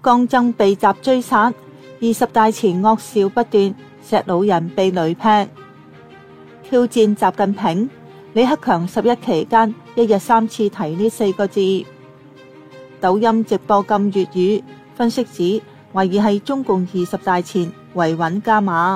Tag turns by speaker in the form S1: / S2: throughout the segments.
S1: 江曾被襲追殺，20大前惡笑不斷，石老人被雷劈。挑戰習近平，李克強11期間一日3次提呢4個字。抖音直播禁粵語，分析指懷疑係中共20大前維穩加碼。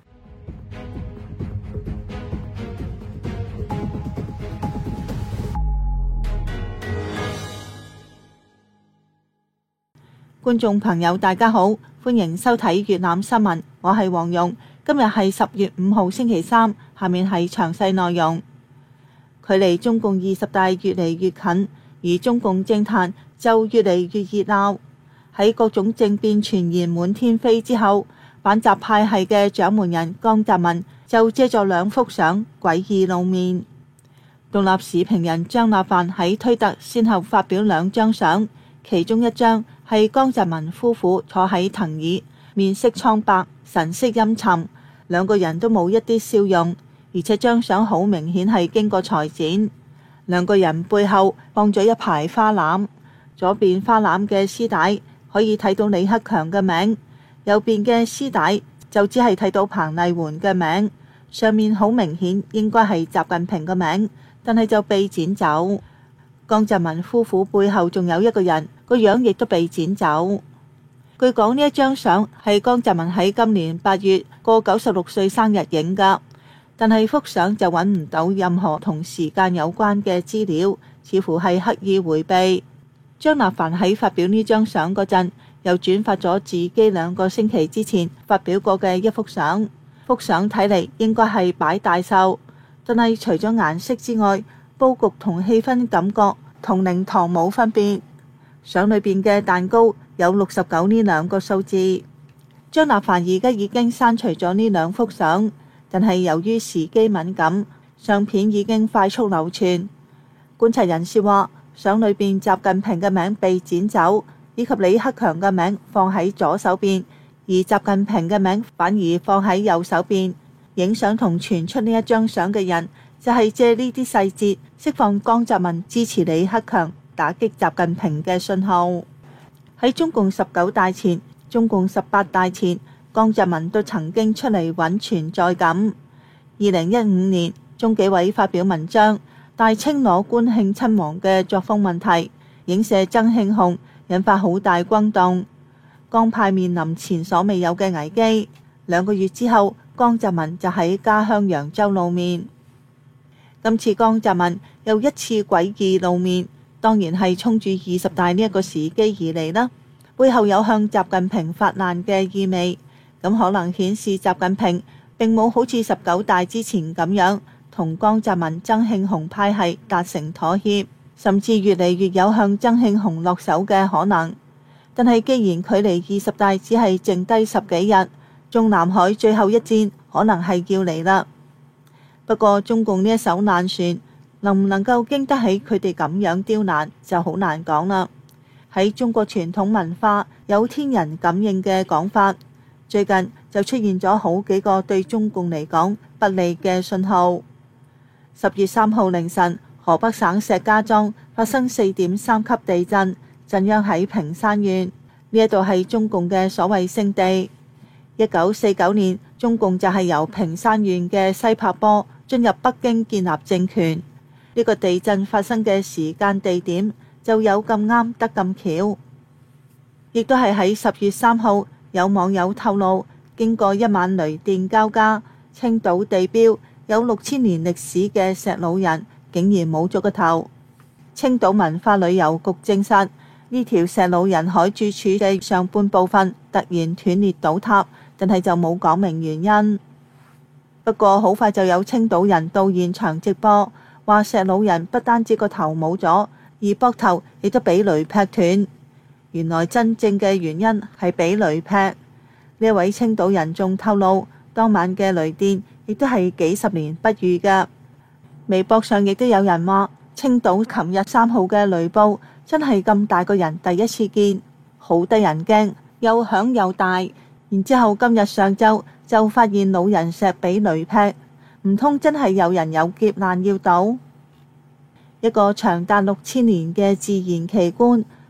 S1: 觀眾朋友大家好，歡迎收睇粵覽新聞，我係黃蓉。今日係10月5號星期三，下面係詳細內容。距離中共20大越嚟越近，而中共政壇就越嚟越熱鬧。喺各種政變傳言滿天飛之後，反習派系嘅掌門人江澤民就借助2幅相詭異露面。獨立時評人張立凡喺推特先後發表2張相，其中一張係江澤民夫婦坐喺藤椅，面色蒼白，神色陰沉，兩個人都冇一啲笑容，而且張相好明顯係經過裁剪。兩個人背後放咗一排花籃，左邊花籃嘅絲帶可以睇到李克強嘅名，右邊嘅絲帶就只係睇到彭麗媛嘅名，上面好明顯應該係習近平嘅名，但係就被剪走。江澤民夫婦背後仲有一個人，個樣亦都被剪走。據講呢一張相係江澤民喺今年8月過96歲生日影㗎，但係幅相就揾唔到任何同時間有關嘅資料，似乎係刻意迴避。張立凡喺發表呢張相嗰陣，又轉發咗自己2個星期之前發表過嘅一幅相，幅相睇嚟應該係擺大壽，但係除咗顏色之外，佈局同氣氛感覺同靈堂冇分別。相裏邊嘅蛋糕有69呢2個數字。張立凡而家已經刪除咗呢2幅相，但係由於時機敏感，相片已經快速流傳。觀察人士話，相裏邊習近平嘅名被剪走，以及李克強嘅名放喺左手邊，而習近平嘅名反而放喺右手邊。影相同傳出呢一張相嘅人就係借呢啲細節釋放江澤民支持李克強、打擊習近平嘅信號。喺中共19大前、中共18大前，江澤民都曾經出嚟揾存在感。2015年，中紀委發表文章，大清攞官慶親王嘅作風問題，影射曾慶紅，引發好大轟動。江派面臨前所未有嘅危機。2個月之後，江澤民就喺家鄉揚州露面。今次江澤民又一次詭異露面，當然係衝住20大呢一個時機而嚟啦。背後有向習近平發難嘅意味，咁可能顯示習近平並冇好似19大之前咁樣同江澤民、曾慶紅派系達成妥協，甚至越嚟越有向曾慶紅落手嘅可能。但係既然距離20大只係剩低10幾日，中南海最後一戰可能係要嚟啦。不過中共呢一艘爛船能唔能夠經得起佢哋咁樣刁難就好難講啦。喺中國傳統文化有天人感應嘅講法，最近就出現咗好幾個對中共嚟講不利嘅信號。10月3號凌晨，河北省石家莊發生4.3級地震，震央喺平山縣，呢一度係中共嘅所謂聖地。1949年，中共就係由平山縣嘅西柏坡進入北京建立政權。呢個地震發生嘅時間地點就有咁啱得咁巧，亦都係喺10月3號。有網友透露，經過一晚雷電交加，青島地標有6000年歷史嘅石老人竟然冇咗個頭。青島文化旅遊局證實，呢條石老人海柱柱嘅上半部分突然斷裂倒塌，但係就冇講明原因。不過好快就有青島人到現場直播，話石老人不單止個頭冇咗，而膊頭亦都俾雷劈斷。原來真正嘅原因係俾雷劈。呢位青島人仲透露，當晚嘅雷電亦都係幾十年不遇㗎。微博上亦都有人話，青島琴日3號嘅雷暴真係咁大個人第一次見，好得人驚，又響又大。然之後今日上晝就發現老人石俾雷劈，唔通真係有人有劫難要倒？一個長達6000年嘅自然奇觀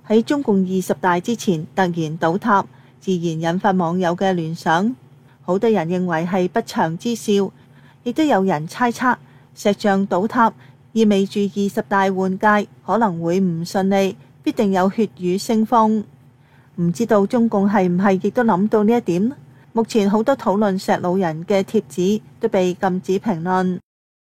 S1: 喺中共20大之前突然倒塌，自然引發網友嘅聯想。好多人認為係不祥之兆，亦都有人猜測石像倒塌意味住20大換屆可能會唔順利，必定有血雨腥風。唔知道中共係唔係亦都諗到呢一點？目前好多討論石老人嘅帖子都被禁止評論。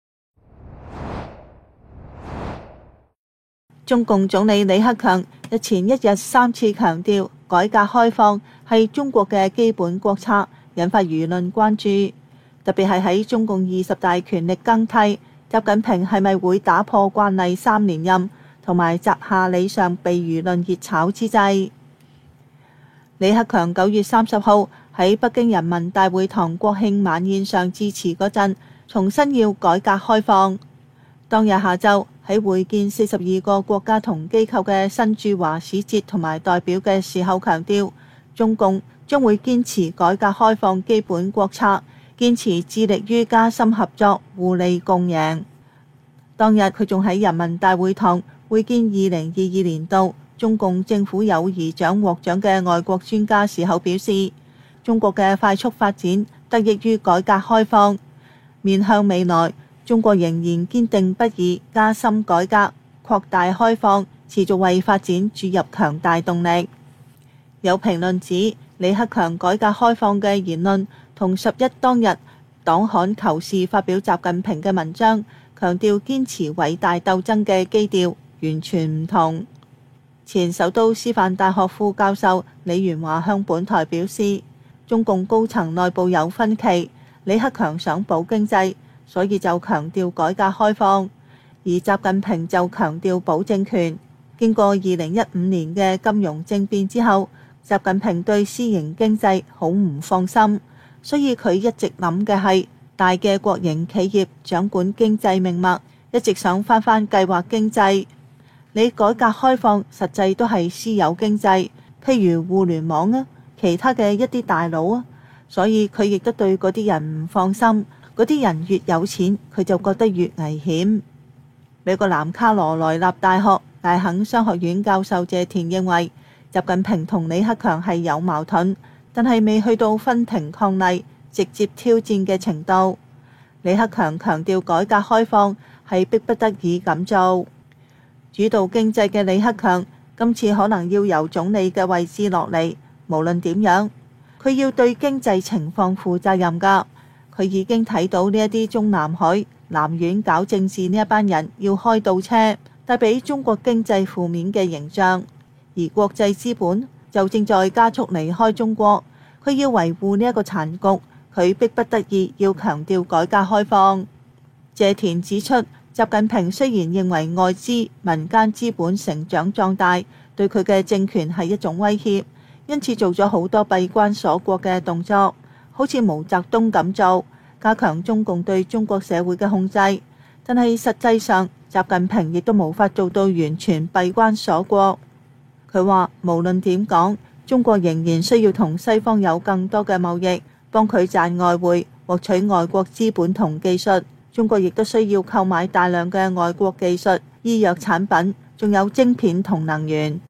S1: 中共總理李克強日前一日3次強調改革開放係中國嘅基本國策，引發輿論關注。特別係喺中共20大權力更替，習近平係咪會打破慣例3連任，同埋摘下李上被輿論熱炒之際，李克強9月30號喺北京人民大會堂國慶晚宴上致辭嗰陣，重申要改革開放。當日下晝喺會見42個國家同機構嘅新駐華使節同埋代表嘅時候，強調中共將會堅持改革開放基本國策，堅持致力於加深合作，互利共贏。當日佢仲喺人民大會堂會見2022年度中共政府友誼獎獲獎嘅外國專家時候表示，中國嘅快速發展得益於改革開放，面向未來，中國仍然堅定不移加深改革、擴大開放，持續為發展注入強大動力。有評論指，李克強改革開放嘅言論同11當日黨刊求是發表習近平嘅文章，強調堅持偉大鬥爭嘅基調完全唔同。前首都師範大學副教授李元華向本台表示，中共高層內部有分歧，李克強想保經濟，所以就強調改革開放，而習近平就強調保政權。經過2015年嘅金融政變之後，習近平對私營經濟好唔放心，所以佢一直諗嘅係大嘅國營企業掌管經濟命脈，一直想翻計劃經濟。你改革開放實際都係私有經濟，譬如互聯網啊，其他嘅一啲大佬啊，所以佢亦都對嗰啲人唔放心。嗰啲人越有錢，佢就覺得越危險。美國南卡羅來納大學大肯商學院教授謝田認為，習近平同李克強係有矛盾，但係未去到分庭抗禮、直接挑戰嘅程度。李克強強調改革開放係迫不得已咁做，主導經濟嘅李克強今次可能要由總理嘅位置落嚟。無論點樣，佢要對經濟情況負責任㗎。佢已經睇到呢一啲中南海、南苑搞政治呢一班人要開倒車，帶俾中國經濟負面嘅形象，而國際資本就正在加速離開中國。佢要維護呢一個殘局，佢迫不得已要強調改革開放。謝田指出，習近平雖然認為外資、民間資本成長壯大對佢嘅政權係一種威脅，因此做咗好多閉關鎖國嘅動作。好似毛澤東咁做，加強中共對中國社會嘅控制，但係實際上習近平亦都無法做到完全閉關鎖國。佢話無論點講，中國仍然需要同西方有更多嘅貿易，幫佢賺外匯，獲取外國資本同技術。中國亦都需要購買大量嘅外國技術、醫藥產品，仲有晶片同能源。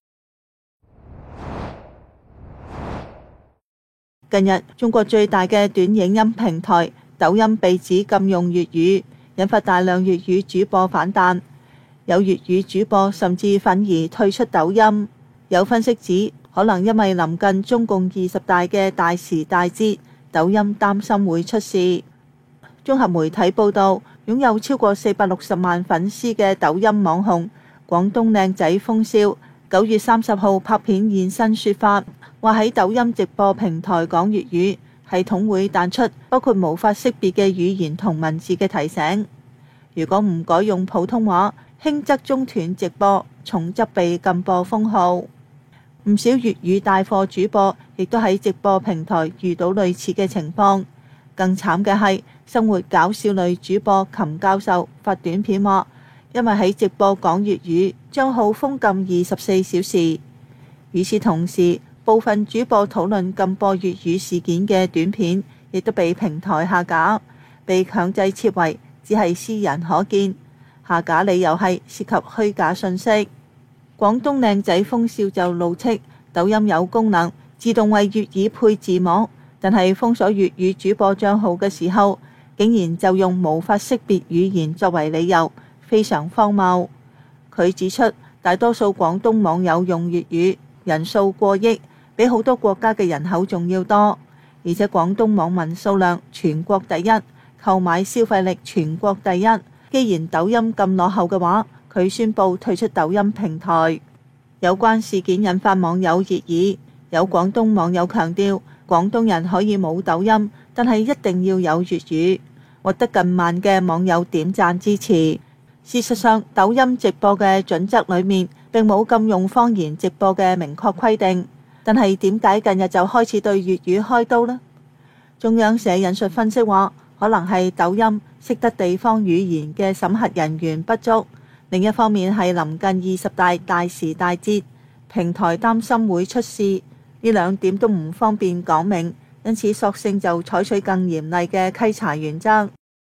S1: 近日，中國最大嘅短影音平台抖音被指禁用粵語，引發大量粵語主播反彈，有粵語主播甚至憤而退出抖音。有分析指，可能因為臨近中共20大嘅大時大節，抖音擔心會出事。綜合媒體報道，擁有超過460萬粉絲嘅抖音網紅廣東靚仔風騷9月30號拍片現身說法，話喺抖音直播平台講粵語，系統會彈出包括無法識別嘅語言同文字嘅提醒。如果唔改用普通話，輕則中斷直播，重則被禁播封號。唔少粵語帶貨主播亦都喺直播平台遇到類似嘅情況。更慘嘅係，生活搞笑類主播琴教授發短片話，因為喺直播講粵語，賬號封禁24小時。與此同時，部分主播討論禁播粵語事件嘅短片，亦都被平台下架，被強制設為只係私人可見。下架理由係涉及虛假信息。 廣東靚仔風少就怒斥抖音有功能自動為粵語配字幕，但係封鎖粵語主播帳號嘅時候，竟然就用無法識別語言作為理由，非常荒謬。佢指出，大多數廣東網友用粵語，人數過億，比好多國家嘅人口仲要多，而且廣東網民數量全國第一，購買消費力全國第一。既然抖音咁落後嘅話，佢宣布退出抖音平台。有關事件引發網友熱議，有廣東網友強調，廣東人可以冇抖音，但係一定要有粵語，獲得近萬嘅網友點讚支持。事實上，抖音直播嘅準則裏面並冇禁用方言直播嘅明確規定，但係點解近日就開始對粵語開刀呢？中央社引述分析話，可能係抖音識得地方語言嘅審核人員不足，另一方面係臨近20大大時大節，平台擔心會出事，呢兩點都唔方便講明，因此索性就採取更嚴厲嘅稽查原則。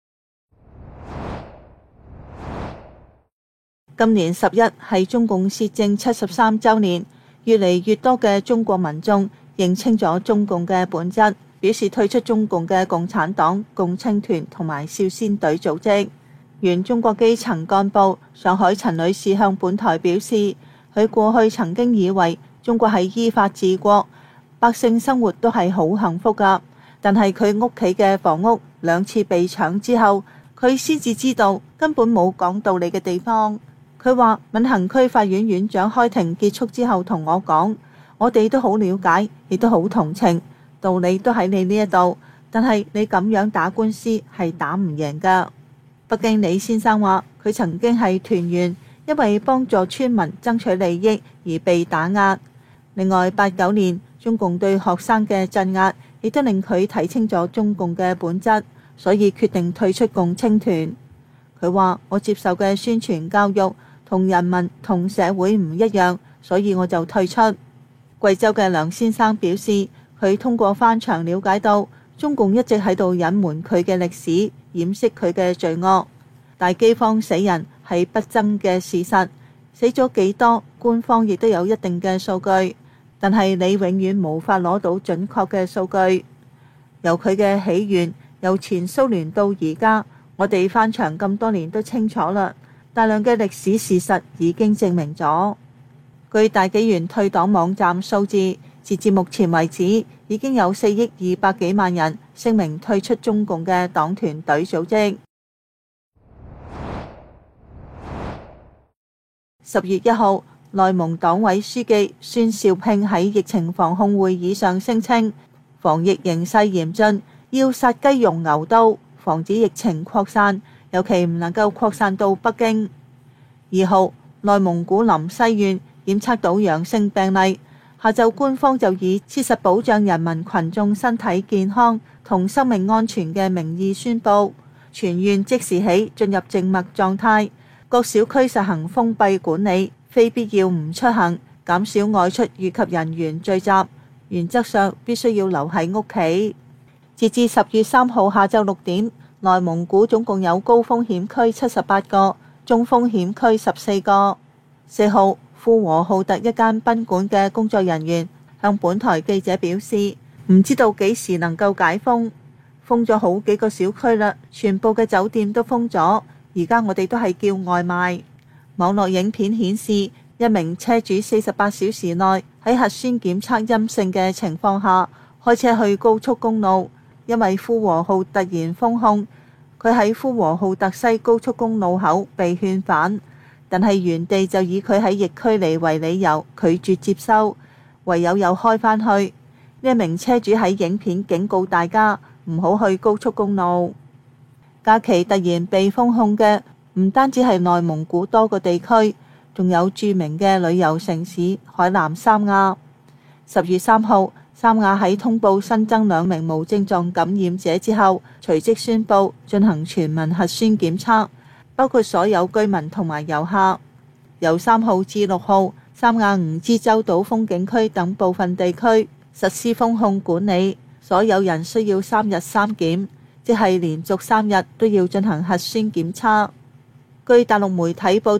S1: 今年11係中共竊政73週年，越嚟越多嘅中國民眾認清咗中共嘅本質，表示退出中共嘅共產黨、共青團同埋少先隊組織。原中國基層幹部上海陳女士向本台表示，佢過去曾經以為中國係依法治國，百姓生活都係好幸福㗎，但係佢屋企嘅房屋2次被搶之後，佢先至知道根本冇講道理嘅地方。佢話閔行區法院院長開庭結束之後同我講，我哋都好了解，亦都好同情，道理都喺你呢一度，但係你咁樣打官司係打唔贏㗎。北京李先生話，佢曾經係團員，因為幫助村民爭取利益而被打壓。另外89年中共對學生嘅鎮壓，亦都令佢睇清咗中共嘅本質，所以決定退出共青團。佢話，我接受嘅宣傳教育同人民同社會唔一樣，所以我就退出。貴州嘅梁先生表示，佢通過翻牆了解到，中共一直喺度隱瞞佢嘅歷史，掩飾佢嘅罪惡。大饑荒死人係不爭嘅事實，死咗幾多，官方亦都有一定嘅數據，但係你永遠無法攞到準確嘅數據。由佢嘅起源，由前蘇聯到而家，我哋翻牆咁多年都清楚啦，大量嘅歷史事實已經證明咗。據大紀元退黨網站數字，截至目前為止，已經有4億200幾萬人聲明退出中共嘅黨團隊組織。10月1號，內蒙黨委書記孫兆聘喺疫情防控會議上聲稱，防疫形勢嚴峻，要殺雞用牛刀，防止疫情擴散，尤其唔能夠擴散到北京。2號，內蒙古林西縣檢測到陽性病例，下晝官方就以切實保障人民群眾身體健康同生命安全嘅名義宣布，全縣即時起進入靜默狀態，各小區實行封閉管理，非必要唔出行，減少外出以及人員聚集，原則上必須要留喺屋企。截至10月3號下晝6點，內蒙古總共有高風險區78個，中風險區14個。4號，呼和浩特一間賓館嘅工作人員向本台記者表示，唔知道幾時能夠解封，封咗好幾個小區啦，全部嘅酒店都封咗，而家我哋都係叫外賣。網絡影片顯示，一名車主48小時內喺核酸檢測陰性嘅情況下開車去高速公路，因為呼和浩特突然封控，佢喺呼和浩特西高速公路口被勸返，但係原地就以佢喺疫區嚟為理由拒絕接收，唯有又開返去。呢一名車主喺影片警告大家唔好去高速公路。假期突然被封控嘅唔單止係內蒙古多個地區，仲有著名嘅旅遊城市海南三亞。10月3號，三亞喺通報新增2名無症狀感染者之後，隨即宣布進行全民核酸檢測，包括所有居民同埋遊客。由3號至6號，三亞梧枝洲島風景區等部分地區實施封控管理，所有人需要3日3檢，即係連續3日都要進行核酸檢測。據大陸媒體報道，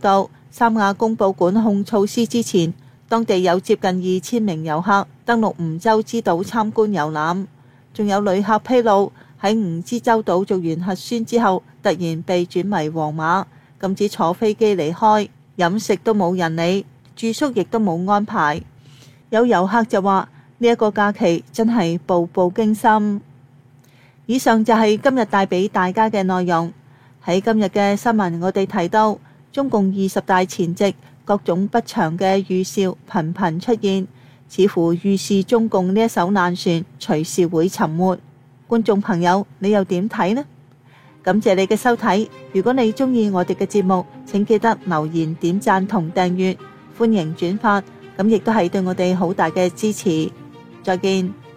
S1: 三亞公布管控措施之前，當地有接近2000名遊客登陸梧州之島參觀遊覽，仲有旅客披露喺梧之洲島做完核酸之後，突然被轉為黃碼，禁止坐飛機離開，飲食都冇人理，住宿亦都冇安排。有遊客就話呢一個假期真係步步驚心。以上就係今日帶俾大家嘅內容。喺今日嘅新聞，我哋提到中共20大前夕，各種不祥嘅預兆頻頻出現，似乎預示中共呢一艘難船隨時會沉沒。觀眾朋友，你又點睇呢？感謝你嘅收睇。如果你鍾意我哋嘅節目，請記得留言、點讚同訂閱，歡迎轉發，咁亦都係對我哋好大嘅支持。再見。